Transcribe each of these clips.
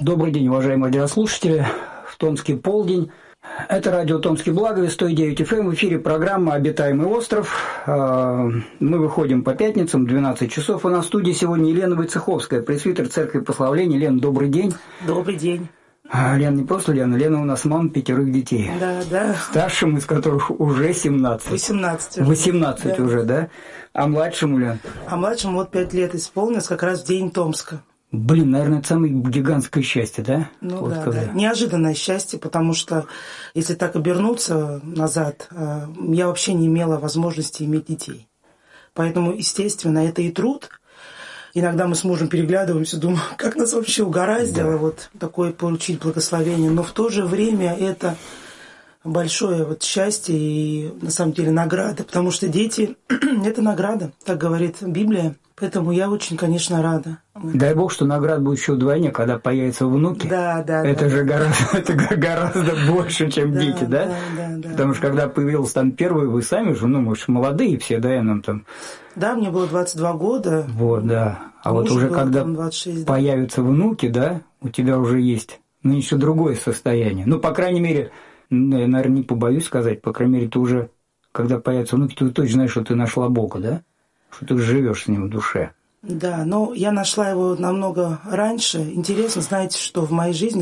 Добрый день, уважаемые радиослушатели. В Томске полдень. Это радио «Томский Благовест», 109 FM. В эфире программа «Обитаемый остров». Мы выходим по пятницам в 12 часов. У нас в студии сегодня Елена Войцеховская, пресвитер Церкви Прославления. Лена, добрый день. Добрый день. Лена не просто Лена. Лена у нас мама 5 детей. Да. Старшим из которых уже 17. 18 уже. 18 уже, да? А младшему, Лен? А младшему 5 лет исполнилось как раз в день Томска. Блин, наверное, это самое гигантское счастье, да? Ну вот да, когда... да. Неожиданное счастье, потому что, если так обернуться назад, я вообще не имела возможности иметь детей. Поэтому, естественно, это и труд. Иногда мы с мужем переглядываемся, думаем, как нас вообще угораздило вот такое получить благословение. Но в то же время это большое вот счастье и, на самом деле, награда. Потому что дети – это награда, так говорит Библия. Поэтому я очень, конечно, рада. Дай Бог, что наград будет еще вдвойне, когда появятся внуки. Да. Это же гораздо больше, чем дети, да? Да. Потому что когда появился там первый, вы сами же, мы же молодые все, да, нам там... Да, мне было 22 года. Вот, да. А вот уже когда 26, появятся внуки, да, у тебя уже есть, еще другое состояние. Ну, по крайней мере, я, наверное, не побоюсь сказать, по крайней мере, ты уже, когда появятся внуки, ты точно знаешь, что ты нашла Бога, да? Что ты живешь с ним в душе. Да, но я нашла его намного раньше. Интересно, знаете, что в моей жизни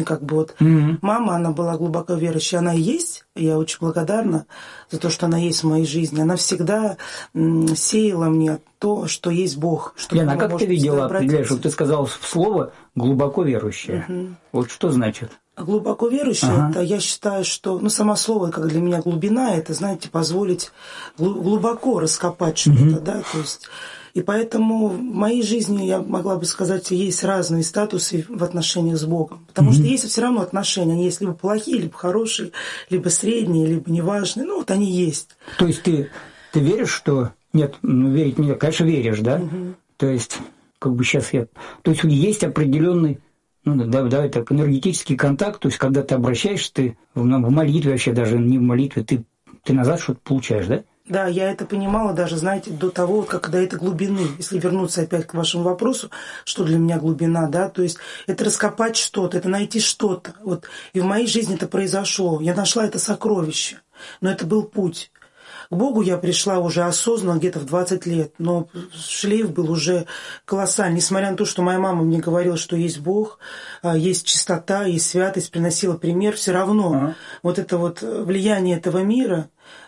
мама, она была глубоко верующая, она и есть. Я очень благодарна за то, что она есть в моей жизни. Она всегда сеяла мне то, что есть Бог. Лена, а как ты видела, определяешь, что ты сказала слово «глубоко верующая». Вот что значит? Глубоко верующая, это я считаю, что, само слово, как для меня глубина, это, знаете, позволить глубоко раскопать что-то, да, то есть, и поэтому в моей жизни, я могла бы сказать, есть разные статусы в отношениях с Богом, потому что есть все равно отношения, они есть либо плохие, либо хорошие, либо средние, либо неважные, вот они есть. То есть ты веришь, что... Нет, верить не, конечно, веришь, да? То есть, сейчас я... То есть есть определенный... давай так, энергетический контакт, то есть, когда ты обращаешься, ты в молитве вообще, даже не в молитве, ты назад что-то получаешь, да? Да, я это понимала даже, знаете, до того, как до этой глубины. Если вернуться опять к вашему вопросу, что для меня глубина, да, то есть это раскопать что-то, это найти что-то. Вот. И в моей жизни это произошло. Я нашла это сокровище, но это был путь. К Богу я пришла уже осознанно где-то в 20 лет, но шлейф был уже колоссальный. Несмотря на то, что моя мама мне говорила, что есть Бог, есть чистота, есть святость, приносила пример, все равно вот это вот влияние этого мира,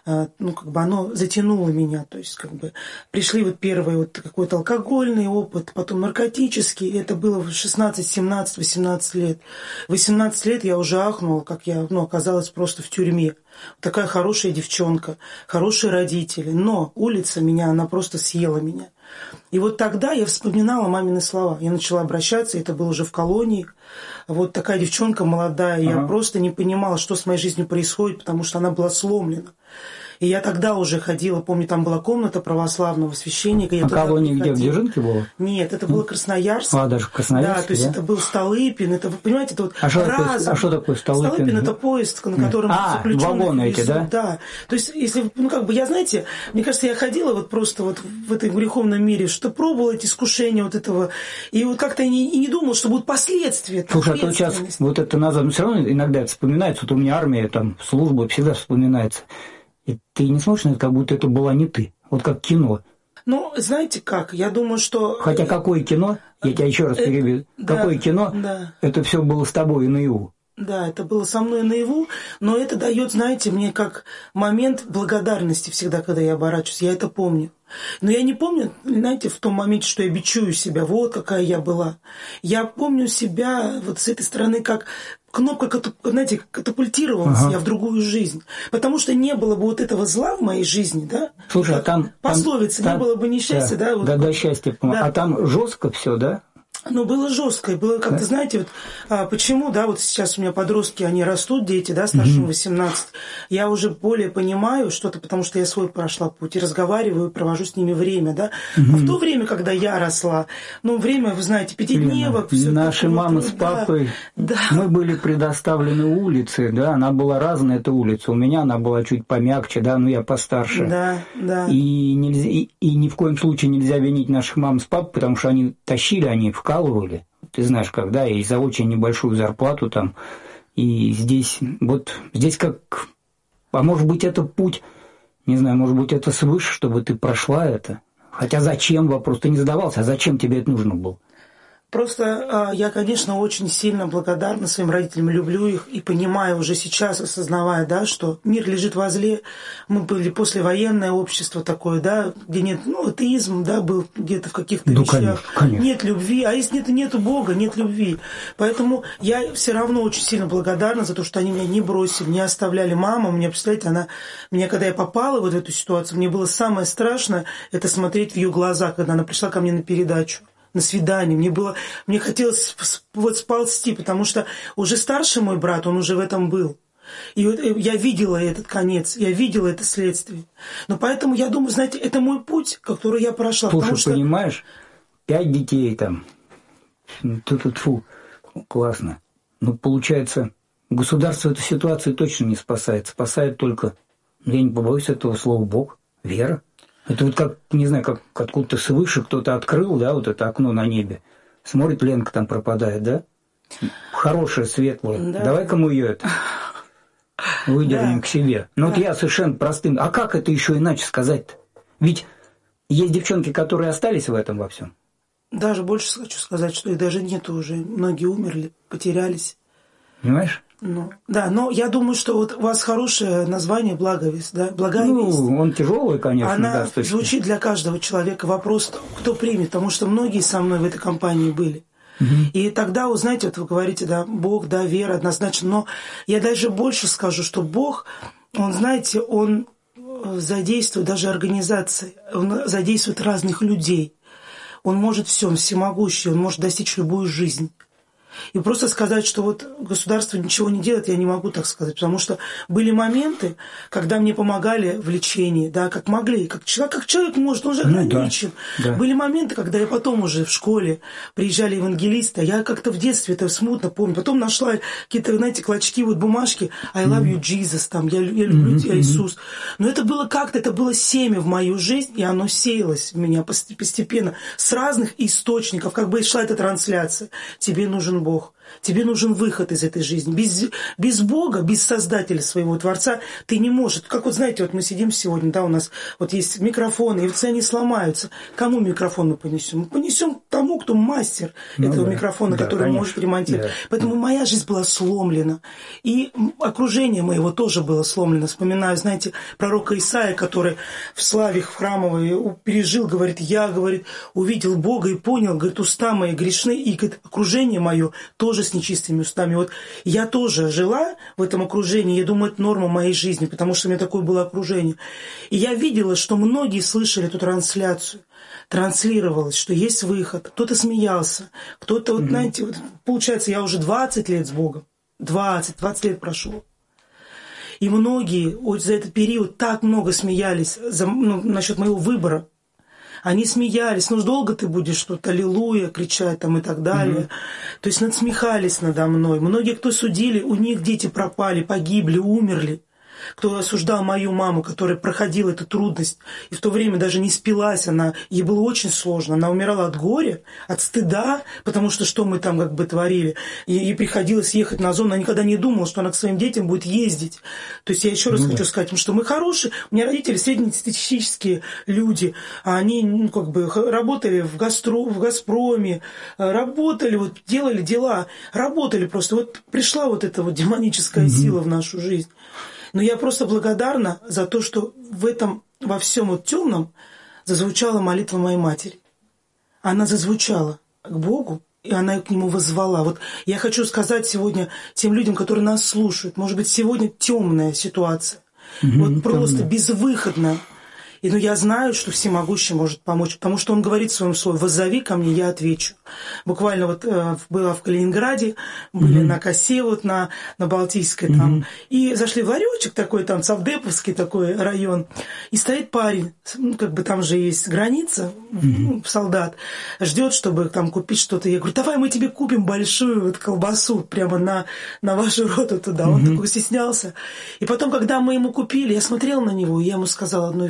оно затянуло меня. То есть, пришли первый какой-то алкогольный опыт, потом наркотический. Это было в 16, 17, 18 лет. В 18 лет я уже ахнула, как я оказалась просто в тюрьме. Такая хорошая девчонка, хорошие родители. Но улица она просто съела меня. И вот тогда я вспоминала мамины слова. Я начала обращаться, это было уже в колонии. Вот такая девчонка молодая. Я просто не понимала, что с моей жизнью происходит, потому что она была сломлена. И я тогда уже ходила, помню, там была комната православного священника. А колония где, в Дзержинке было? Нет, это было Красноярск. Даже в Красноярске, да? То есть это был Столыпин, это, вы понимаете, это А что такое Столыпин? Столыпин – это поезд, на котором заключенных вагоны эти, да? Да. То есть, если, я, знаете, мне кажется, я ходила просто в этом греховном мире, что пробовала эти искушения этого, и как-то и не думала, что будут последствия. Слушай, а то сейчас это назад, все равно иногда это вспоминается, у меня армия, служба всегда вспоминается. И ты не смотришь на это, как будто это была не ты. Вот как кино. Знаете как? Я думаю, что... Хотя какое кино, я тебя еще раз перебью, какое кино, это все было с тобой наяву. Да, это было со мной наяву, но это дает, знаете, мне как момент благодарности всегда, когда я оборачиваюсь. Я это помню. Но я не помню, знаете, в том моменте, что я бичую себя, вот какая я была. Я помню себя с этой стороны, как кнопка, знаете, катапультировалась я в другую жизнь. Потому что не было бы этого зла в моей жизни, да? Слушай, пословица, не было бы несчастья, да? Да, счастья. Да. А там жестко все, да? Было жестко, и было как-то, знаете, почему, сейчас у меня подростки, они растут, дети, старшим 18, я уже более понимаю что-то, потому что я свой прошла путь, и разговариваю, провожу с ними время, да. А в то время, когда я росла, время, вы знаете, пятидневок, все наши мамы с папой, мы были предоставлены улице, да, она была разная, эта улица, у меня она была чуть помягче, да, но я постарше. Да. И ни в коем случае нельзя винить наших мам с папой, потому что они тащили, они вкалывали. ты знаешь, когда, и за очень небольшую зарплату там, и здесь, здесь как, а может быть, это путь, не знаю, может быть, это свыше, чтобы ты прошла это. Хотя зачем, вопрос ты не задавался, а зачем тебе это нужно было? Просто я, конечно, очень сильно благодарна своим родителям, люблю их и понимаю уже сейчас, осознавая, да, что мир лежит возле. Мы были послевоенное общество такое, да, где нет, атеизм, да, был где-то в каких-то вещах. Конечно. Нет любви, а если нету Бога, нет любви. Поэтому я все равно очень сильно благодарна за то, что они меня не бросили, не оставляли. Мама, мне, представляете, когда я попала в эту ситуацию, мне было самое страшное, это смотреть в ее глаза, когда она пришла ко мне на передачу, на свидание. Мне хотелось сползти, потому что уже старший мой брат, он уже в этом был. И я видела этот конец, я видела это следствие. Но поэтому я думаю, знаете, это мой путь, который я прошла. Слушай, понимаешь, 5 детей там, классно. Получается, государство эту ситуацию точно не спасает. Спасает только, я не побоюсь этого слова, Бог, вера. Это вот как, не знаю, как откуда-то свыше кто-то открыл, да, вот это окно на небе. Смотрит, Ленка там пропадает, да? Хорошая, светлая. Да. Давай-ка мы ее выдернем к себе. Но вот я совершенно простым. А как это еще иначе сказать-то? Ведь есть девчонки, которые остались в этом во всем. Даже больше хочу сказать, что их даже нету уже. Многие умерли, потерялись. Понимаешь? Да, но я думаю, что вот у вас хорошее название «Благовесть», да? «Благая весть». Он тяжелый, конечно. Она звучит для каждого человека. Вопрос, кто примет, потому что многие со мной в этой компании были. И тогда, вы знаете, вот вы говорите, да, Бог, да, вера, однозначно. Но я даже больше скажу, что Бог, Он, знаете, Он задействует даже организации, Он задействует разных людей. Он может все, Он всемогущий, Он может достичь любую жизнь. И просто сказать, что вот государство ничего не делает, я не могу так сказать, потому что были моменты, когда мне помогали в лечении, да, как могли, как человек может, он же ограничен. Да. Были моменты, когда я потом уже в школе приезжали евангелисты, я как-то в детстве это смутно помню, потом нашла какие-то, знаете, клочки, вот бумажки, I love you, Jesus, там, я люблю тебя, Иисус. Но это было как-то, это было семя в мою жизнь, и оно сеялось в меня постепенно с разных источников, как бы и шла эта трансляция. Тебе нужен Бог. Тебе нужен выход из этой жизни. Без Бога, без Создателя своего Творца ты не можешь. Как вот знаете, вот мы сидим сегодня, да, у нас вот есть микрофоны, и все они сломаются. Кому микрофон мы понесем? Мы понесем тому, кто мастер этого микрофона, который может ремонтировать. Да. Поэтому моя жизнь была сломлена. И окружение моего тоже было сломлено. Вспоминаю, знаете, пророка Исаия, который в славе храмовой пережил, говорит, я, говорит, увидел Бога и понял, говорит, уста мои грешны, и, говорит, окружение мое тоже с нечистыми устами. Вот я тоже жила в этом окружении, я думаю, это норма моей жизни, потому что у меня такое было окружение. И я видела, что многие слышали эту трансляцию, транслировалось, что есть выход. Кто-то смеялся, кто-то, вот, знаете, вот, получается, я уже 20 лет с Богом, 20 лет прошло. И многие вот за этот период так много смеялись насчет моего выбора. Они смеялись, долго ты будешь тут аллилуйя кричать там и так далее. То есть надсмехались надо мной. Многие, кто судили, у них дети пропали, погибли, умерли. Кто осуждал мою маму, которая проходила эту трудность, и в то время даже не спилась она, ей было очень сложно, она умирала от горя, от стыда, потому что мы там как бы творили, и ей приходилось ехать на зону, она никогда не думала, что она к своим детям будет ездить. То есть я еще раз хочу сказать, что мы хорошие, у меня родители среднестатистические люди, они как бы работали в «Газпроме», работали, вот делали дела, работали просто. Вот пришла вот эта вот демоническая сила в нашу жизнь. Но я просто благодарна за то, что во всем вот темном зазвучала молитва моей матери. Она зазвучала к Богу, и она к Нему воззвала. Вот я хочу сказать сегодня тем людям, которые нас слушают, может быть, сегодня темная ситуация, вот просто безвыходная. Но я знаю, что Всемогущий может помочь, потому что Он говорит в своем слове: «Воззови ко мне, я отвечу». Буквально вот была в Калининграде, были на косе, вот на Балтийской там, и зашли в ларечек такой, там, Совдеповский такой район, и стоит парень, как бы там же есть граница, солдат, ждет, чтобы там купить что-то. Я говорю: давай мы тебе купим большую вот колбасу прямо на вашу роту туда. Он такой стеснялся. И потом, когда мы ему купили, я смотрела на него, и я ему сказала одну вещь.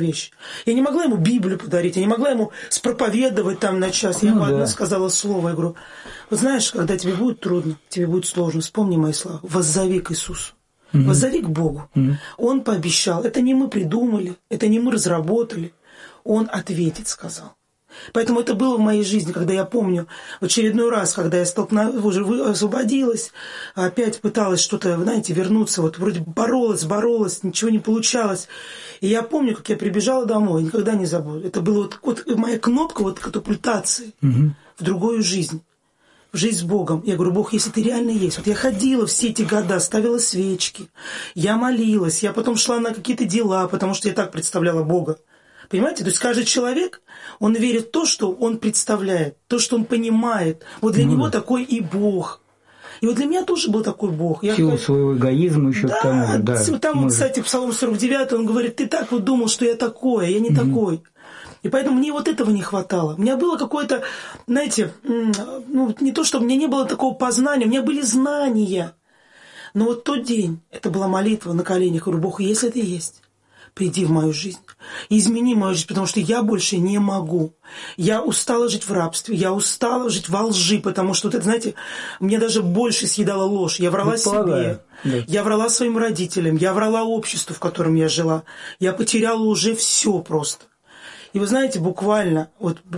Я не могла ему Библию подарить, я не могла ему спроповедовать там на час. Я ему одно сказала слово. Я говорю, вот знаешь, когда тебе будет трудно, тебе будет сложно, вспомни мои слова. Воззови к Иисусу. Воззови к Богу. Он пообещал. Это не мы придумали, это не мы разработали. Он ответит, сказал. Поэтому это было в моей жизни, когда я помню, в очередной раз, когда я уже освободилась, опять пыталась что-то, знаете, вернуться, вот вроде боролась, ничего не получалось. И я помню, как я прибежала домой, никогда не забуду. Это была вот моя кнопка вот катапультации в другую жизнь. В жизнь с Богом. Я говорю, Бог, если ты реально есть. Вот я ходила все эти года, ставила свечки, я молилась, я потом шла на какие-то дела, потому что я так представляла Бога. Понимаете? То есть каждый человек, он верит в то, что он представляет, то, что он понимает. Вот для него такой и Бог. И вот для меня тоже был такой Бог. В силу своего эгоизма еще к тому же. Да, там, вот, кстати, Псалом 49, он говорит, ты так вот думал, что я такой, а я не такой. И поэтому мне вот этого не хватало. У меня было какое-то, знаете, ну, не то, что у меня не было такого познания, у меня были знания. Но вот тот день, это была молитва на коленях. Я говорю, Бог, если ты есть, приди в мою жизнь, измени мою жизнь, потому что я больше не могу. Я устала жить в рабстве, я устала жить во лжи, потому что, вот это, знаете, мне даже больше съедала ложь. Я врала себе, я врала своим родителям, я врала обществу, в котором я жила. Я потеряла уже все просто. И вы знаете, буквально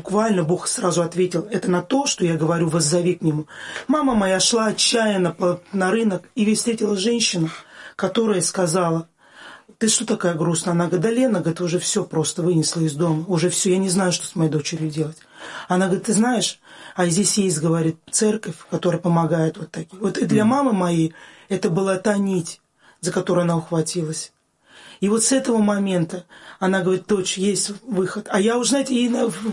Бог сразу ответил, это на то, что я говорю, воззови к Нему. Мама моя шла отчаянно на рынок и встретила женщину, которая сказала, ты что такая грустная? Она говорит, да Лена, говорит, уже все просто вынесла из дома, уже все, я не знаю, что с моей дочерью делать. Она говорит, ты знаешь, а здесь есть, говорит, церковь, которая помогает вот таким. Вот и для мамы моей это была та нить, за которую она ухватилась. И вот с этого момента она говорит, дочь, есть выход. А я уже, знаете, и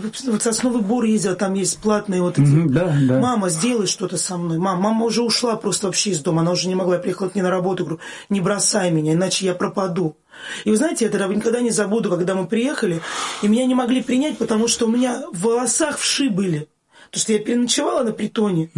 в Сосновый Бор ездила, там есть платные вот эти. Мама, сделай что-то со мной. Мама уже ушла просто вообще из дома. Она уже не могла, я приехала к ней на работу. Говорю, не бросай меня, иначе я пропаду. И вы знаете, я это никогда не забуду, когда мы приехали, и меня не могли принять, потому что у меня в волосах вши были. Потому что я переночевала на притоне.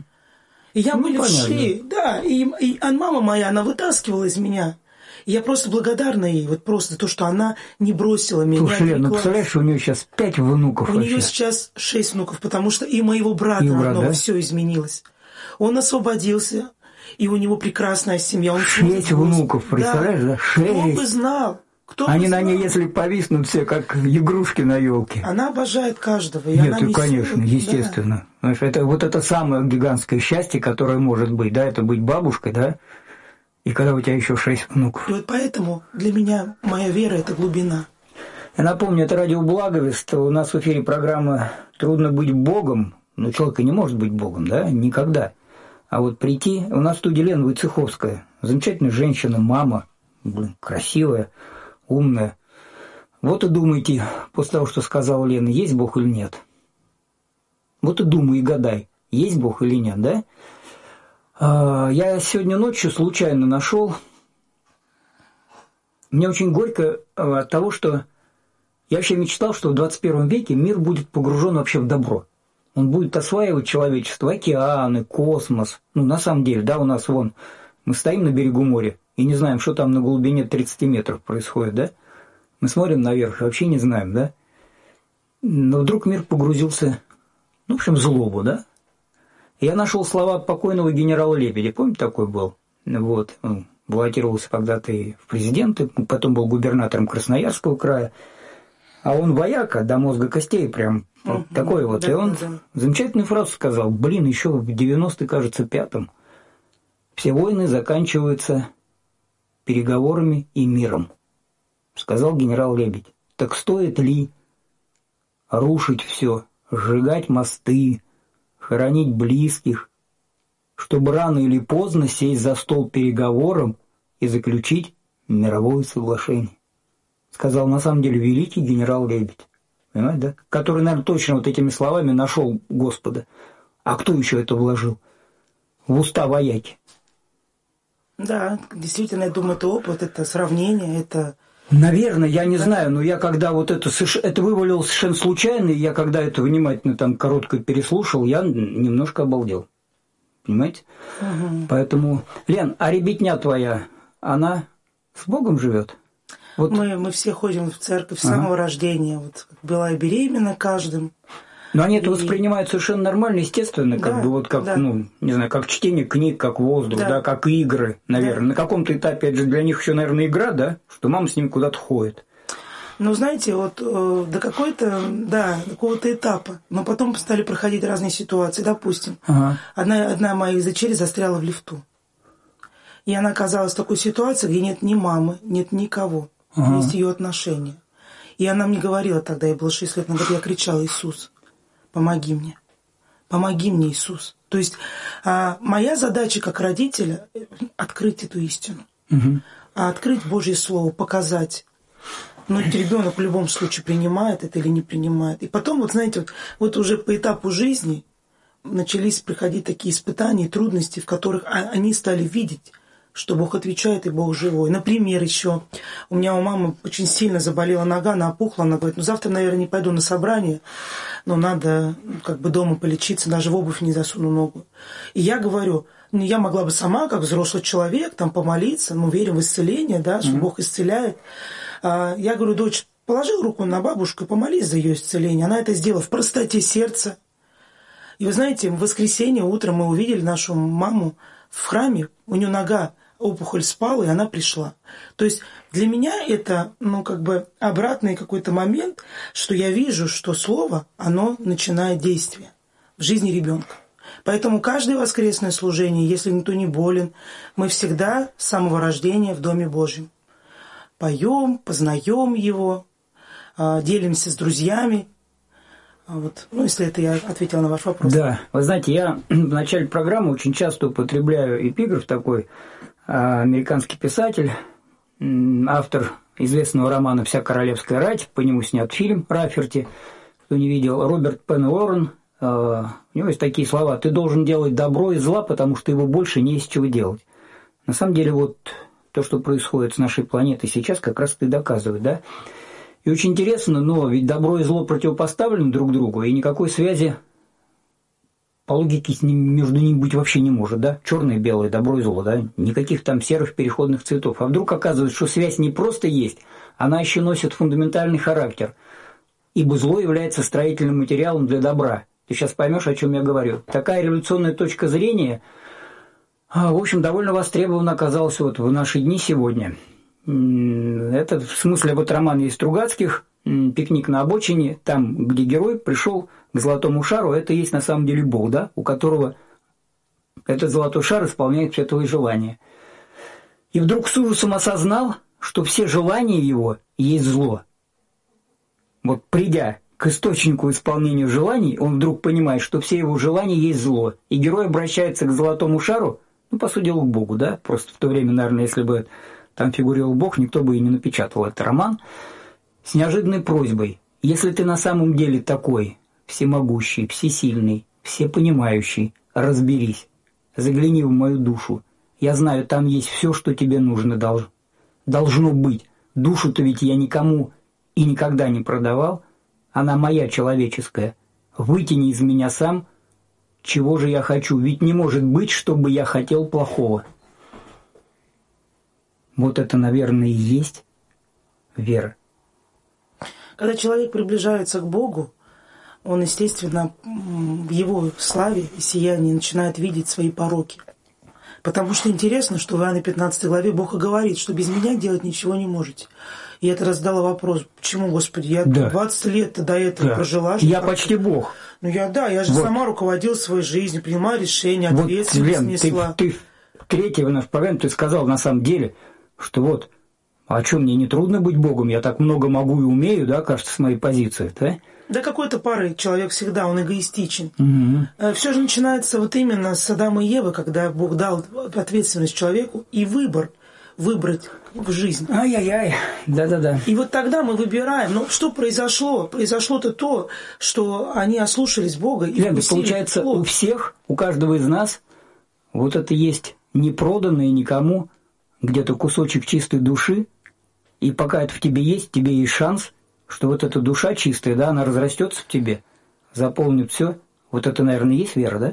И я были вши. Да, и мама моя, она вытаскивала из меня. И я просто благодарна ей, вот просто то, что она не бросила меня. Слушай, Лен, ну представляешь, у нее сейчас 5 внуков. У нее сейчас 6 внуков, потому что и моего брата родного все изменилось. Он освободился, и у него прекрасная семья. Он 6 внуков, представляешь, да? 6. Кто бы знал. Они на ней, если повиснут все, как игрушки на елке. Она обожает каждого. И нет, она конечно, естественно. Да. Это самое гигантское счастье, которое может быть, да, это быть бабушкой, да, и когда у тебя еще 6 внуков. И вот поэтому для меня моя вера – это глубина. Я напомню, это радио Благовест. У нас в эфире программа «Трудно быть Богом». Но человек и не может быть Богом, да, никогда. А вот прийти... У нас в студии Лена Войцеховская. Замечательная женщина, мама, красивая, умная. Вот и думайте, после того, что сказала Лена, есть Бог или нет. Вот и думай и гадай, есть Бог или нет, да? Я сегодня ночью случайно нашел. Мне очень горько от того, что я вообще мечтал, что в 21 веке мир будет погружен вообще в добро. Он будет осваивать человечество, океаны, космос. Ну, на самом деле, да, у нас вон, мы стоим на берегу моря и не знаем, что там на глубине 30 метров происходит, да? Мы смотрим наверх и вообще не знаем, да? Но вдруг мир погрузился, ну, в общем, в злобу, да? Я нашел слова покойного генерала Лебедя. Помните, такой был? Вот. Он баллотировался когда-то и в президенты, потом был губернатором Красноярского края. А он вояка до мозга костей, прям вот такой вот. Да, и он замечательную фразу сказал. Еще в 90-й, кажется, 5-м. Все войны заканчиваются переговорами и миром. Сказал генерал Лебедь. Так стоит ли рушить все, сжигать мосты, хоронить близких, чтобы рано или поздно сесть за стол переговорам и заключить мировое соглашение. Сказал на самом деле великий генерал Лебедь. Понимаете, да? Который, наверное, точно вот этими словами нашел Господа. А кто еще это вложил? В уста вояки. Да, действительно, я думаю, это опыт, это сравнение, это... Наверное, я не знаю, но я когда вот это вывалил совершенно случайно, и я когда это внимательно там коротко переслушал, я немножко обалдел. Понимаете? Поэтому, Лен, а ребятня твоя, она с Богом живет? Вот. Мы все ходим в церковь с самого рождения. Вот была и беременна каждым. Но они это воспринимают совершенно нормально, естественно, как бы вот как, не знаю, как чтение книг, как воздух, да, как игры, наверное. На каком-то этапе, это же для них еще, наверное, игра, да, что мама с ними куда-то ходит. Ну, знаете, вот до какого-то этапа. Но потом стали проходить разные ситуации. Допустим, одна моих дочерей застряла в лифту. И она оказалась в такой ситуации, где нет ни мамы, нет никого. Есть ее отношения. И она мне говорила тогда, ей было 6 лет, она говорит, я кричала: Иисус, помоги мне, Иисус. То есть моя задача как родителя – открыть эту истину, открыть Божье Слово, показать. Но ребенок в любом случае принимает это или не принимает. И потом, вот знаете, вот уже по этапу жизни начались приходить такие испытания, трудности, в которых они стали видеть, что Бог отвечает и Бог живой. Например, еще у меня у мамы очень сильно заболела нога, она опухла, она говорит, завтра, наверное, не пойду на собрание, но надо как бы дома полечиться, даже в обувь не засуну ногу. И я говорю, я могла бы сама, как взрослый человек, там помолиться, мы верим в исцеление, да, что Бог исцеляет. Я говорю, дочь, положи руку на бабушку и помолись за ее исцеление. Она это сделала в простоте сердца. И вы знаете, в воскресенье утром мы увидели нашу маму в храме, у нее нога, опухоль спала, и она пришла. То есть для меня это, обратный какой-то момент, что я вижу, что слово, оно начинает действие в жизни ребенка. Поэтому каждое воскресное служение, если никто не болен, мы всегда с самого рождения в Доме Божьем. Поем, познаем его, делимся с друзьями. Если это я ответила на ваш вопрос. Да, вы знаете, я в начале программы очень часто употребляю эпиграф такой. Американский писатель, автор известного романа «Вся королевская рать», по нему снят фильм «Рафферти», кто не видел, Роберт Пен Уоррен. У него есть такие слова: «Ты должен делать добро из зла, потому что его больше не из чего делать». На самом деле, вот то, что происходит с нашей планетой сейчас, как раз это и доказывает, да? И очень интересно, но ведь добро и зло противопоставлены друг другу, и никакой связи по логике между ними быть вообще не может, да? Черное и белое, добро и зло, да? Никаких там серых переходных цветов. А вдруг оказывается, что связь не просто есть, она еще носит фундаментальный характер, ибо зло является строительным материалом для добра. Ты сейчас поймешь, о чем я говорю. Такая революционная точка зрения, в общем, довольно востребована оказалась вот в наши дни сегодня. Это в смысле вот роман есть Стругацких «Пикник на обочине», там, где герой пришел к золотому шару, это есть на самом деле Бог, да, у которого этот золотой шар исполняет все твои желания. И вдруг с ужасом осознал, что все желания его есть зло. Вот придя к источнику исполнения желаний, он вдруг понимает, что все его желания есть зло. И герой обращается к золотому шару, по сути дела, к Богу, да, просто в то время, наверное, если бы там фигурировал Бог, никто бы и не напечатал этот роман, с неожиданной просьбой: если ты на самом деле такой всемогущий, всесильный, всепонимающий, разберись, загляни в мою душу. Я знаю, там есть все, что тебе нужно должно быть. Душу-то ведь я никому и никогда не продавал, она моя человеческая. Вытяни из меня сам, чего же я хочу, ведь не может быть, чтобы я хотел плохого. Вот это, наверное, и есть вера. Когда человек приближается к Богу, он, естественно, в его славе и сиянии начинает видеть свои пороки. Потому что интересно, что в Иоанна 15 главе Бог и говорит, что без меня делать ничего не можете. И я тогда задала вопрос: почему, Господи, я 20 лет до этого прожила. Я почти Бог. Я же сама руководила своей жизнью, принимала решения, ответственность несла. Ты в третьей в нашей программе ты сказал на самом деле, что а что, мне не трудно быть Богом, я так много могу и умею, да, кажется, с моей позиции, да? До какой-то поры человек всегда, он эгоистичен. Угу. Все же начинается именно с Адама и Евы, когда Бог дал ответственность человеку и выбрать в жизнь. Ай-яй-яй, да-да-да. И вот тогда мы выбираем. Но что произошло? Произошло-то то, что они ослушались Бога. И получается, у всех, у каждого из нас вот это есть непроданное никому где-то кусочек чистой души, и пока это в тебе есть шанс, что вот эта душа чистая, да, она разрастется в тебе, заполнит все. Вот это, наверное, и есть вера, да?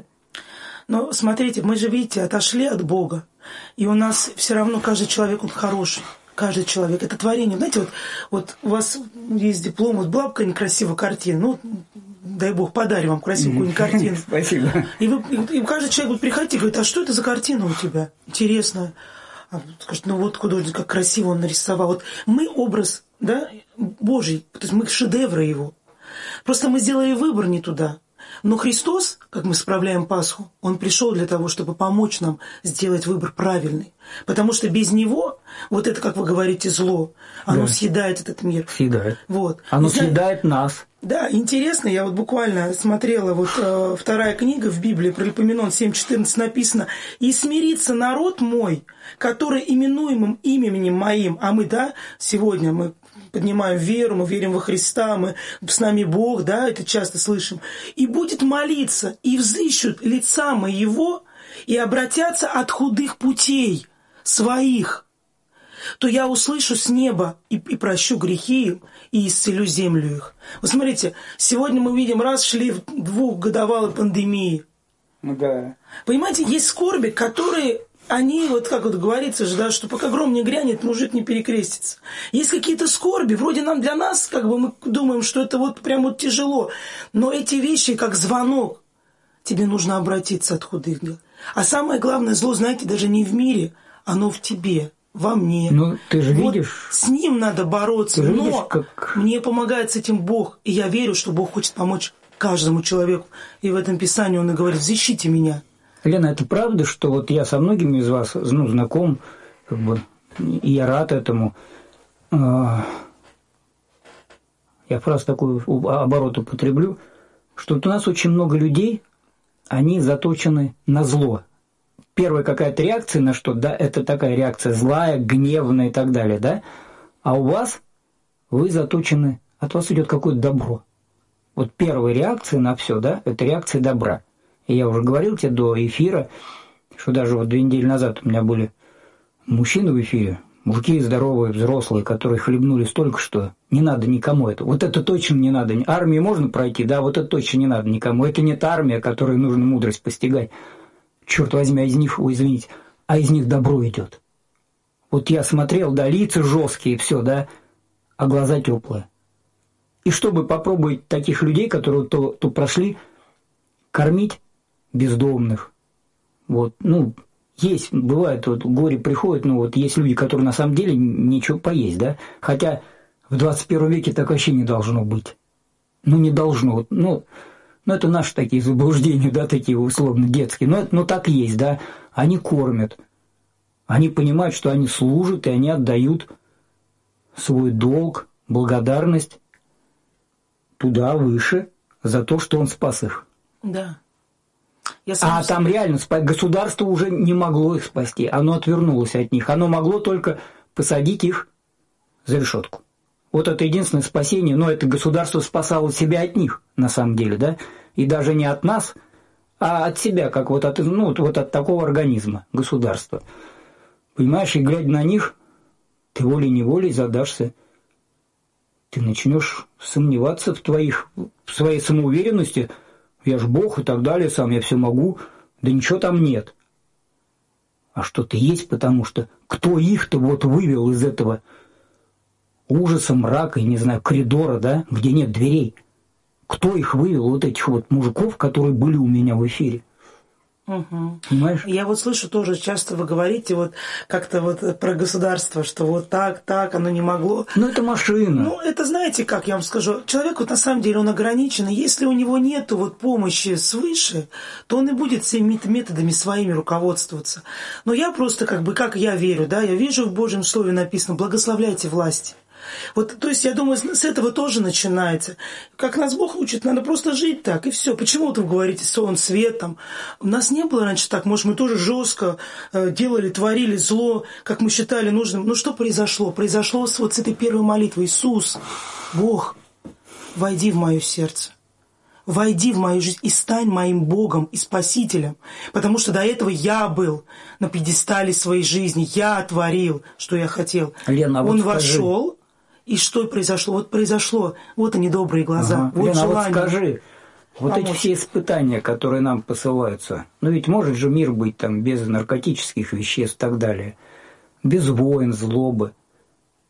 Но смотрите, мы же, видите, отошли от Бога, и у нас все равно каждый человек, он хороший. Каждый человек. Это творение. Знаете, вот у вас есть диплом, вот была бы какая-нибудь красивая картина, ну, дай Бог, подарим вам красивую какую-нибудь картину. Спасибо. И каждый человек будет приходить и говорит, а что это за картина у тебя? Интересная. А скажет, ну вот художник, как красиво он нарисовал. Вот мы образ, да, Божий, то есть мы шедевры его. Просто мы сделали выбор не туда. Но Христос, как мы справляем Пасху, Он пришел для того, чтобы помочь нам сделать выбор правильный. Потому что без Него, вот это, как вы говорите, зло, оно съедает этот мир. Съедает. Вот. Оно съедает нас. Да, интересно, я вот буквально смотрела, вот вторая книга в Библии, про Паралипоменон 7:14 написано: «И смирится народ мой, который именуемым именем моим», а мы, да, сегодня мы поднимаем веру, мы верим во Христа, мы с нами Бог, да, это часто слышим, «и будет молиться, и взыщут лица моего, и обратятся от худых путей своих, то я услышу с неба и прощу грехи им, и исцелю землю их». Вот смотрите, сегодня мы видим, раз шли в 2-годовалой пандемии. Да. Понимаете, есть скорби, которые... Они, вот как вот говорится же, да, что пока гром не грянет, мужик не перекрестится. Есть какие-то скорби, вроде для нас, как бы мы думаем, что это вот прям вот тяжело. Но эти вещи, как звонок, тебе нужно обратиться от худых дел. А самое главное, зло, знаете, даже не в мире, оно в тебе, во мне. Ну, ты же вот видишь... С ним надо бороться, но видишь, как... мне помогает с этим Бог. И я верю, что Бог хочет помочь каждому человеку. И в этом Писании Он и говорит: «Защите меня». Лена, это правда, что вот я со многими из вас, ну, знаком, как бы, и я рад этому. Я фразу такой оборот употреблю, что вот у нас очень много людей, они заточены на зло. Первая какая-то реакция на что, да, это такая реакция злая, гневная и так далее, да, а у вас, вы заточены, от вас идет какое-то добро. Вот первая реакция на все, да, это реакция добра. И я уже говорил тебе до эфира, что даже вот 2 недели назад у меня были мужчины в эфире, мужики здоровые, взрослые, которые хлебнули столько, что не надо никому это. Вот это точно не надо. Армии можно пройти, да, вот это точно не надо никому. Это не та армия, которой нужно мудрость постигать. Черт возьми, а из них, ой, извините, а из них добро идет. Вот я смотрел, да, лица жесткие, все, да, а глаза теплые. И чтобы попробовать таких людей, которые то прошли, кормить бездомных. Вот, ну, есть, бывает, вот горе приходит, ну, вот есть люди, которые на самом деле нечего поесть, да, хотя в 21 веке так вообще не должно быть. Ну, не должно, вот, ну, это наши такие заблуждения, да, такие условно детские, но так есть, да, они кормят, они понимают, что они служат, и они отдают свой долг, благодарность туда, выше, за то, что он спас их. Да. Там реально государство уже не могло их спасти, оно отвернулось от них, оно могло только посадить их за решетку. Вот это единственное спасение, но это государство спасало себя от них, на самом деле, да, и даже не от нас, а от себя, как вот от, ну, вот от такого организма, государства. Понимаешь, и глядя на них, ты волей-неволей задашься, ты начнешь сомневаться в своей самоуверенности. Я ж Бог и так далее, сам я все могу. Да ничего там нет. А что-то есть, потому что кто их-то вот вывел из этого ужаса, мрака, не знаю, коридора, да, где нет дверей? Кто их вывел, вот этих вот мужиков, которые были у меня в эфире? Угу. Понимаешь? Я вот слышу тоже, часто вы говорите вот как-то вот про государство, что вот так, оно не могло. Ну, это машина. Ну, это знаете, как я вам скажу, человек вот на самом деле он ограничен, и если у него нету вот помощи свыше, то он и будет всеми методами своими руководствоваться. Но я просто как я верю, да, я вижу в Божьем Слове написано: благословляйте власти. Вот, то есть, я думаю, с этого тоже начинается. Как нас Бог учит, надо просто жить так, и все. Почему вот вы говорите сон, свет там? У нас не было раньше так. Может, мы тоже жестко делали, творили зло, как мы считали нужным. Но что произошло? Произошло вот с этой первой молитвой: Иисус, Бог, войди в мое сердце. Войди в мою жизнь и стань моим Богом и Спасителем. Потому что до этого я был на пьедестале своей жизни. Я творил, что я хотел. Лена, Он вошел. И что произошло? Вот произошло. Вот они, добрые глаза. Вот Лена, желание. Вот скажи, вот эти все испытания, которые нам посылаются, ну ведь может же мир быть там без наркотических веществ и так далее, без войн, злобы.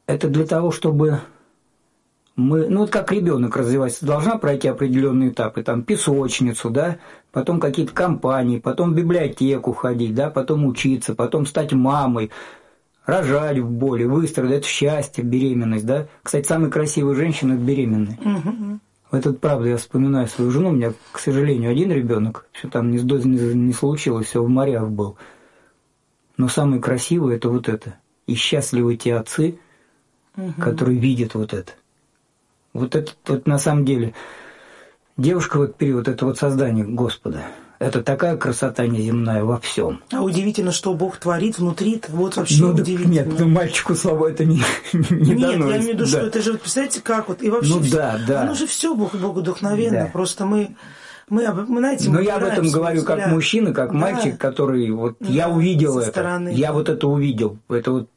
это для того, чтобы мы, ну вот как ребенок развивается, должна пройти определенные этапы, там песочницу, да, потом какие-то компании, потом в библиотеку ходить, да, потом учиться, потом стать мамой, рожать в боли, выстроить, это счастье, беременность, да. Кстати, самые красивые женщины – это беременные. Это правда, я вспоминаю свою жену, у меня, к сожалению, один ребенок, что там не случилось, все в морях был. Но самые красивые – это вот это. И счастливы те отцы, которые видят вот это. Вот это вот на самом деле девушка в этот период – это вот создание Господа. Это такая красота неземная во всем. А удивительно, что Бог творит внутри-то. Вот вообще удивительно. Нет, ну мальчику слова это не Нет, дано. я имею в виду, что это же, вот представляете, как вот, и вообще, ну, да, да. оно же все Богу вдохновенно. Да. Просто мы знаете, но я об этом говорю как мужчина, как мальчик, который вот я увидел это. Стороны. Я вот это увидел. Это вот.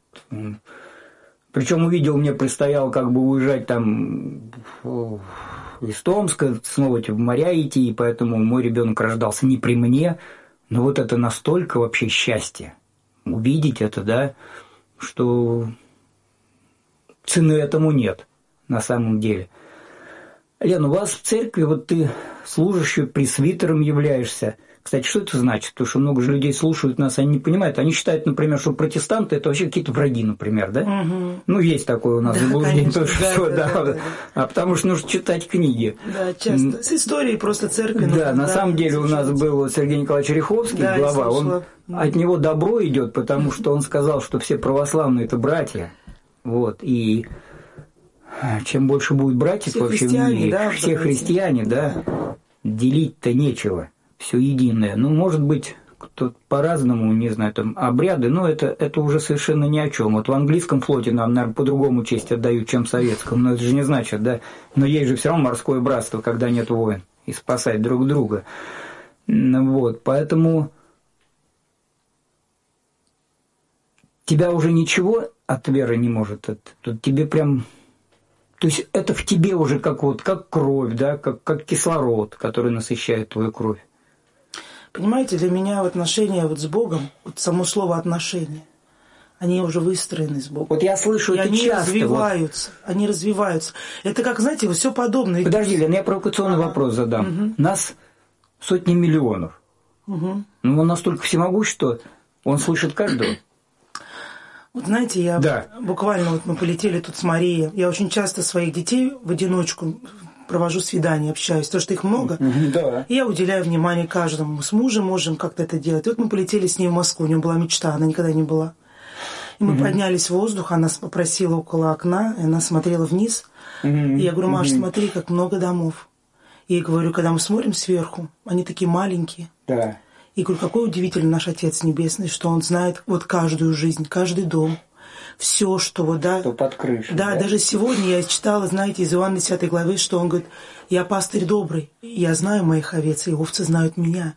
Причем увидел, мне предстояло как бы уезжать там из Томска, снова в моря идти, и поэтому мой ребенок рождался не при мне. Но вот это настолько вообще счастье. Увидеть это, да, что цены этому нет на самом деле. Лен, у вас в церкви вот ты служащий пресвитером являешься. Кстати, что это значит? Потому что много же людей слушают нас, они не понимают. Они считают, например, что протестанты – это вообще какие-то враги, например, да? Ну, есть такое у нас заблуждение. Да. А потому что нужно читать книги. Да, часто. С историей просто церкви. Да, на самом деле у нас был Сергей Николаевич Риховский, глава. Он от него добро идет, потому что он сказал, что все православные – это братья. Вот. И чем больше будет братьев вообще в мире, все христиане, да, делить-то нечего. Все единое. Ну, может быть, кто-то по-разному, не знаю, там, обряды, но это уже совершенно ни о чем. Вот в английском флоте нам, наверное, по-другому честь отдают, чем в советском. Но это же не значит, да. Но есть же все равно морское братство, когда нет войн, и спасать друг друга. Вот, поэтому тебя уже ничего от веры не может. Тут тебе прям... То есть это в тебе уже как кровь, да, как кислород, который насыщает твою кровь. Понимаете, для меня отношения вот с Богом, вот само слово «отношения», они уже выстроены с Богом. Вот я слышу это они часто. Они развиваются. Это как, знаете, вот все подобное. Подожди, Лен, я провокационный вопрос задам. Нас сотни миллионов. Но он настолько всемогущ, что он слышит каждого. Вот знаете, я буквально вот мы полетели тут с Марией. Я очень часто своих детей в одиночку провожу свидания, общаюсь, потому что их много. Да. И я уделяю внимание каждому. Мы с мужем можем как-то это делать. И вот мы полетели с ней в Москву. У нее была мечта, она никогда не была. И мы поднялись в воздух, она попросила около окна, и она смотрела вниз. И я говорю: Маш, смотри, как много домов. И говорю, когда мы смотрим сверху, они такие маленькие. Да. И говорю, какой удивительный наш Отец Небесный, что Он знает вот каждую жизнь, каждый дом. Все, что вот, да. Что под крышей. Да, даже сегодня я читала, знаете, из Иоанна 10 главы, что он говорит: я пастырь добрый, я знаю моих овец, и овцы знают меня.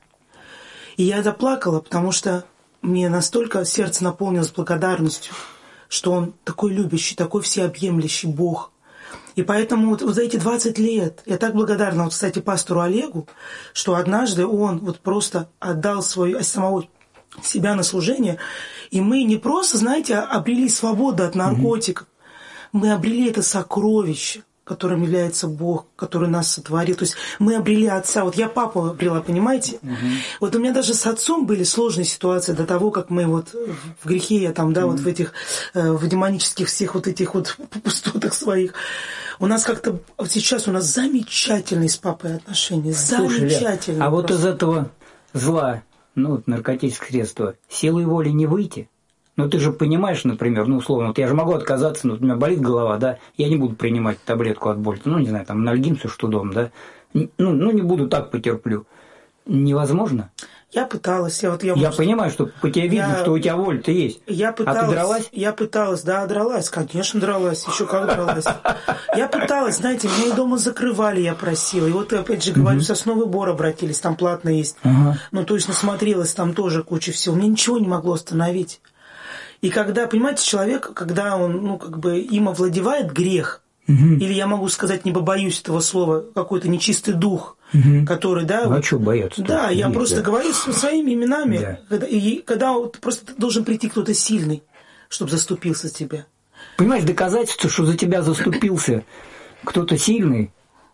И я заплакала, потому что мне настолько сердце наполнилось благодарностью, что он такой любящий, такой всеобъемлющий Бог. И поэтому вот за эти 20 лет я так благодарна, вот, кстати, пастору Олегу, что однажды он вот просто отдал самого себя на служение, и мы не просто, знаете, обрели свободу от наркотиков, мы обрели это сокровище, которым является Бог, который нас сотворил. То есть мы обрели Отца. Вот я папу обрела, понимаете? Вот у меня даже с отцом были сложные ситуации до того, как мы вот в грехе, я там, да, вот в этих, в демонических всех вот этих вот пустотах своих. У нас как-то, вот сейчас у нас замечательные с папой отношения. Замечательные. А вот из этого зла, ну, вот наркотические средства, силой воли не выйти. Ну, ты же понимаешь, например, ну, условно, вот я же могу отказаться, ну, у меня болит голова, да, я не буду принимать таблетку от боли, ну, не знаю, там, анальгин, все что дома, да, ну, не буду, так потерплю. Невозможно. Я пыталась. Я понимаю, что по тебе видно, что у тебя воля-то есть. Я пыталась. А ты дралась? Я пыталась, да, дралась. Конечно, дралась. Еще как дралась. Я пыталась, знаете, меня и дома закрывали, я просила. И вот, опять же, говорю, в Сосновый Бор обратились, там платно есть. Ну, то есть, насмотрелась, там тоже куча всего. Мне ничего не могло остановить. И когда, понимаете, человек, когда он, ну, как бы им овладевает грех, или я могу сказать, не побоюсь этого слова, какой-то нечистый дух, который, да... А что бояться? Да, я просто говорю своими именами. Да. И когда вот просто должен прийти кто-то сильный, чтобы заступился за тебя. Понимаешь, доказательство, что за тебя заступился кто-то сильный,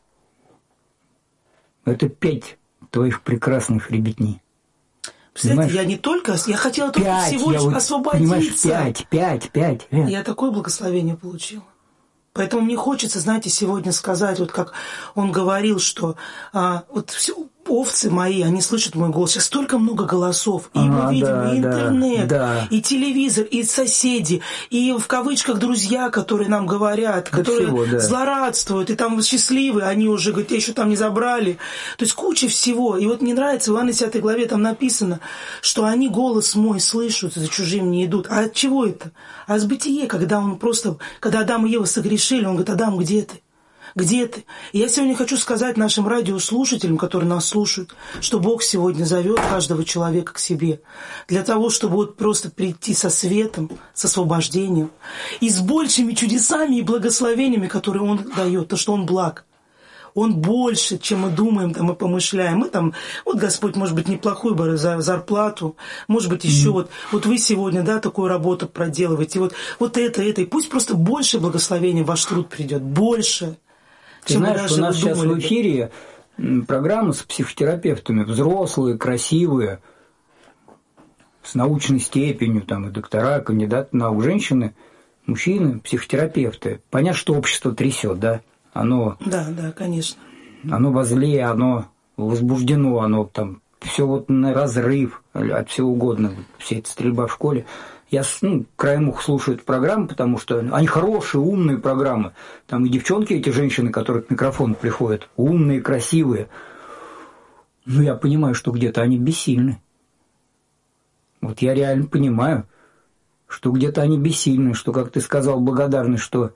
это 5 твоих прекрасных ребятней. Представляете, я не только, я хотела только 5, всего лишь освободиться. Понимаешь, 5. Я такое благословение получила. Поэтому мне хочется, знаете, сегодня сказать, вот как он говорил, что вот все овцы мои, они слышат мой голос. Сейчас столько много голосов. И мы видим и интернет, и телевизор, и соседи, и в кавычках друзья, которые нам говорят, которые злорадствуют, и там счастливые, они уже говорят, я еще там не забрали. То есть куча всего. И вот мне нравится, в Иоанна 10 главе там написано, что они голос мой слышат, за чужим не идут. А от чего это? А с бытия, когда Адам и Ева согрешили, он говорит, Адам, где ты? Где ты? И я сегодня хочу сказать нашим радиослушателям, которые нас слушают, что Бог сегодня зовет каждого человека к себе для того, чтобы вот просто прийти со светом, с освобождением и с большими чудесами и благословениями, которые Он дает, то, что Он благ. Он больше, чем мы думаем там, и помышляем. Мы там, вот Господь, может быть, неплохую бы зарплату, может быть, еще вот вы сегодня, такую работу проделываете, вот это, и пусть просто больше благословения в ваш труд придет, больше. Ты знаешь, у нас сейчас в эфире программы с психотерапевтами, взрослые, красивые, с научной степенью, там и доктора, кандидаты наук, женщины, мужчины, психотерапевты. Понятно, что общество трясет, да? Оно, конечно. Оно возле, оно возбуждено, оно там все вот на разрыв от всего угодно, вся эта стрельба в школе. Я краем уха слушаю эту программу, потому что они хорошие, умные программы. Там и девчонки, эти женщины, которые к микрофону приходят, умные, красивые. Но я понимаю, что где-то они бессильны. Вот я реально понимаю, что где-то они бессильны, что, как ты сказал, благодарны, что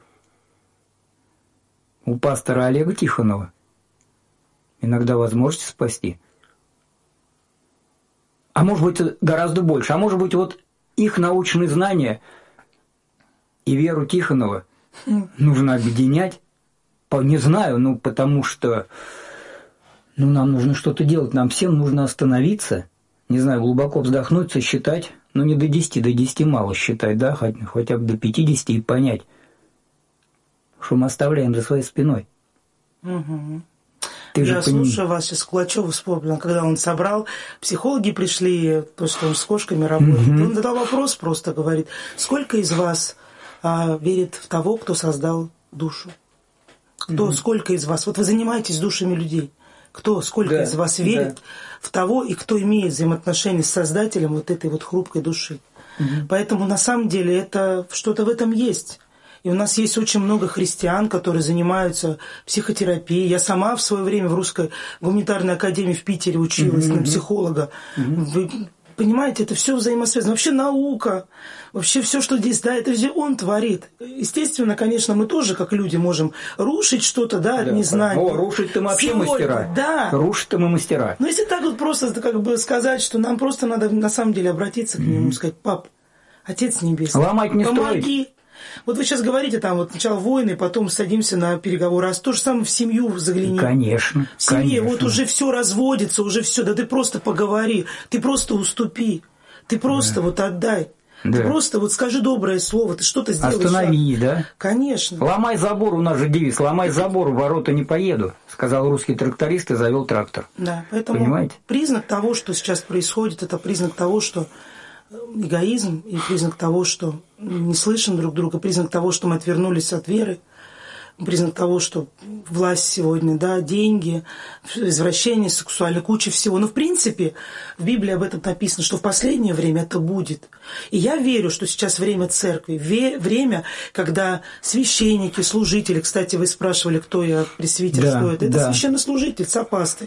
у пастора Олега Тихонова иногда возможность спасти. А может быть, гораздо больше. А может быть, вот их научные знания и веру Тихонова нужно объединять. Не знаю, потому что нам нужно что-то делать. Нам всем нужно остановиться, не знаю, глубоко вздохнуть, сосчитать. Не до 10, до 10 мало считать, да, хотя бы до 50 и понять, что мы оставляем за своей спиной. Угу. Я слушаю вас, сейчас Кулачёва вспомнила, когда он собрал, психологи пришли, то, что он с кошками работает, и он задал вопрос, просто говорит, сколько из вас верит в того, кто создал душу? Сколько из вас? Вот вы занимаетесь душами людей. Сколько из вас верит в того, и кто имеет взаимоотношения с Создателем вот этой вот хрупкой души? Поэтому на самом деле это что-то в этом есть. И у нас есть очень много христиан, которые занимаются психотерапией. Я сама в свое время в Русской гуманитарной академии в Питере училась на психолога. Вы понимаете, это все взаимосвязано. Вообще наука, вообще все, что здесь, это все он творит. Естественно, конечно, мы тоже, как люди, можем рушить что-то, от незнания. Рушить-то мы вообще мастера. Да. Рушить-то мы мастера. Но если так вот просто сказать, что нам просто надо на самом деле обратиться к нему и сказать, пап, Отец Небесный, ломать не помоги. Строить. Вот вы сейчас говорите, сначала войны, потом садимся на переговоры. А то же самое в семью загляни. Конечно. В семье вот уже все разводится, уже все. Да ты просто поговори, ты просто уступи, ты просто отдай. Ты просто скажи доброе слово, ты что-то сделаешь. Останови, да? Конечно. Ломай забор, у нас же девиз, ломай забор, в ворота не поеду, сказал русский тракторист и завел трактор. Да, поэтому понимаете? Признак того, что сейчас происходит, это признак того, что эгоизм, и признак того, что не слышим друг друга, признак того, что мы отвернулись от веры, признак того, что власть сегодня, деньги, извращение, сексуальная куча всего. Но в принципе в Библии об этом написано, что в последнее время это будет. И я верю, что сейчас время церкви, время, когда священники, служители, кстати, вы спрашивали, кто я, пресвитер, что это? Это священнослужитель, сопастырь.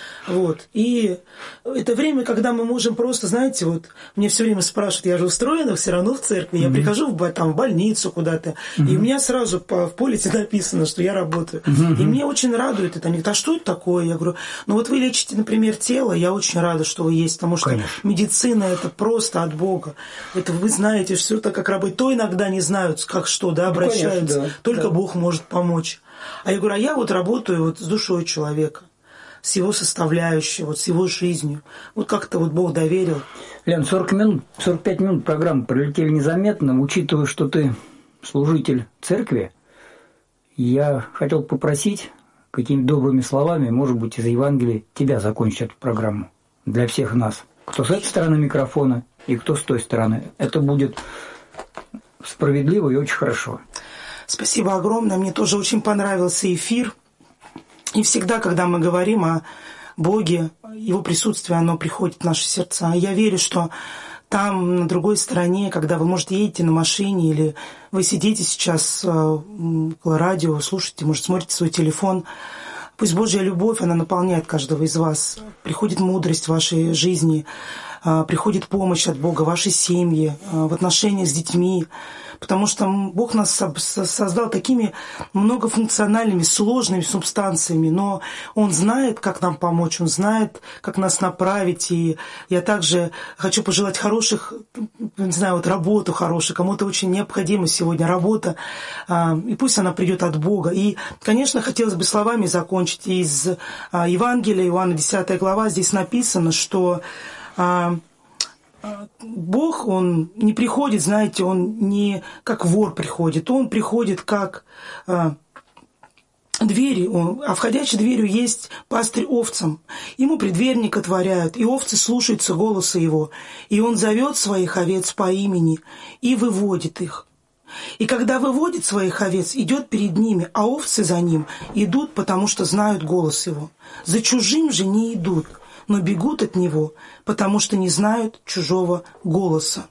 И это время, когда мы можем просто, знаете, мне все время спрашивают, я же устроена все равно в церкви, я прихожу в больницу куда-то, и у меня сразу в полисе написано, что я работаю. И мне очень радует это. Они говорят, а что это такое? Я говорю, вы лечите, например, тело, я очень рада, что вы есть, потому что медицина – это просто от Бога. Это вы знаете все это, как работает. То иногда не знают, как что, обращаются. Конечно, только Бог может помочь. А я говорю, я работаю с душой человека, с его составляющей, с его жизнью. Как-то Бог доверил. Лен, 45 минут программы пролетели незаметно, учитывая, что ты служитель церкви, я хотел попросить какими-то добрыми словами, может быть, из Евангелия тебя закончить эту программу для всех нас. Кто с этой стороны микрофона и кто с той стороны. Это будет справедливо и очень хорошо. Спасибо огромное. Мне тоже очень понравился эфир. И всегда, когда мы говорим о Боге, Его присутствие, оно приходит в наши сердца. Я верю, что там, на другой стороне, когда вы, может, едете на машине или вы сидите сейчас около радио, слушаете, может, смотрите свой телефон, пусть Божья любовь, она наполняет каждого из вас. Приходит мудрость в вашей жизни, приходит помощь от Бога в вашей семье, в отношениях с детьми. Потому что Бог нас создал такими многофункциональными, сложными субстанциями, но Он знает, как нам помочь, Он знает, как нас направить. И я также хочу пожелать хороших, не знаю, вот работу хорошую, кому-то очень необходима сегодня работа, и пусть она придет от Бога. И, конечно, хотелось бы словами закончить из Евангелия, Иоанна 10 глава, здесь написано, что Бог, Он не приходит, знаете, Он не как вор приходит, Он приходит как двери, а входящей дверью есть пастырь овцам. Ему преддверник отворяют, и овцы слушаются голоса Его, и Он зовет своих овец по имени и выводит их. И когда выводит своих овец, идет перед ними, а овцы за Ним идут, потому что знают голос Его. За чужим же не идут, но бегут от Него, потому что не знают чужого голоса.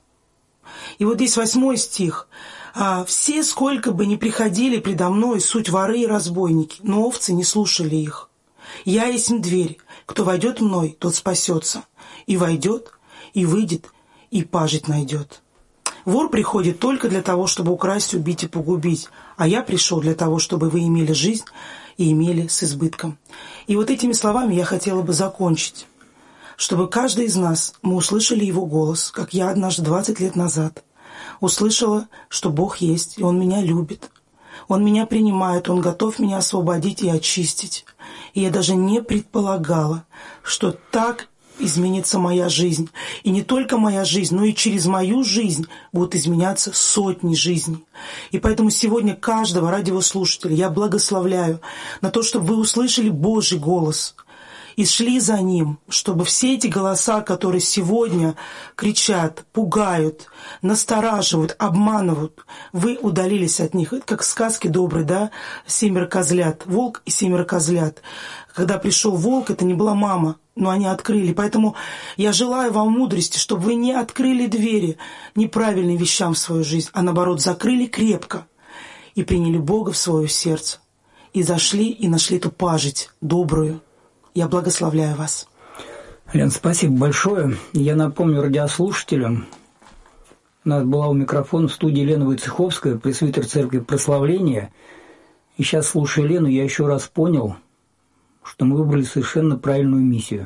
И вот здесь 8 стих. «Все, сколько бы ни приходили предо мной, суть воры и разбойники, но овцы не слушали их. Я есть дверь, кто войдет мной, тот спасется, и войдет, и выйдет, и пажить найдет». Вор приходит только для того, чтобы украсть, убить и погубить, а я пришел для того, чтобы вы имели жизнь и имели с избытком. И вот этими словами я хотела бы закончить, чтобы каждый из нас, мы услышали Его голос, как я однажды 20 лет назад услышала, что Бог есть, и Он меня любит, Он меня принимает, Он готов меня освободить и очистить. И я даже не предполагала, что так изменится моя жизнь. И не только моя жизнь, но и через мою жизнь будут изменяться сотни жизней. И поэтому сегодня каждого радиослушателя я благословляю на то, чтобы вы услышали Божий голос и шли за Ним, чтобы все эти голоса, которые сегодня кричат, пугают, настораживают, обманывают, вы удалились от них. Это как в сказке доброй, да, 7 козлят, волк и 7 козлят. Когда пришел волк, это не была мама, но они открыли. Поэтому я желаю вам мудрости, чтобы вы не открыли двери неправильным вещам в свою жизнь, а наоборот закрыли крепко и приняли Бога в свое сердце. И зашли и нашли эту пажить добрую. Я благословляю вас. Лен, спасибо большое. Я напомню радиослушателям, у нас была у микрофона в студии Лена Войцеховская, пресвитер церкви Прославления. И сейчас, слушая Лену, я еще раз понял, что мы выбрали совершенно правильную миссию.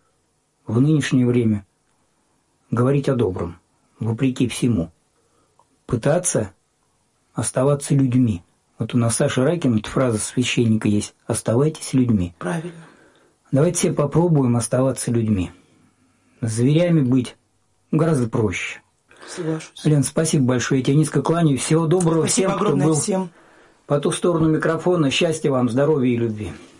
В нынешнее время говорить о добром, вопреки всему. Пытаться оставаться людьми. Вот у нас Саша Райкин, эта фраза священника есть: «Оставайтесь людьми». Правильно. Давайте все попробуем оставаться людьми. С зверями быть гораздо проще. Соглашусь. Лен, спасибо большое. Я тебе низко кланяюсь. Всего доброго спасибо всем, кто был всем. по ту сторону микрофона. Счастья вам, здоровья и любви.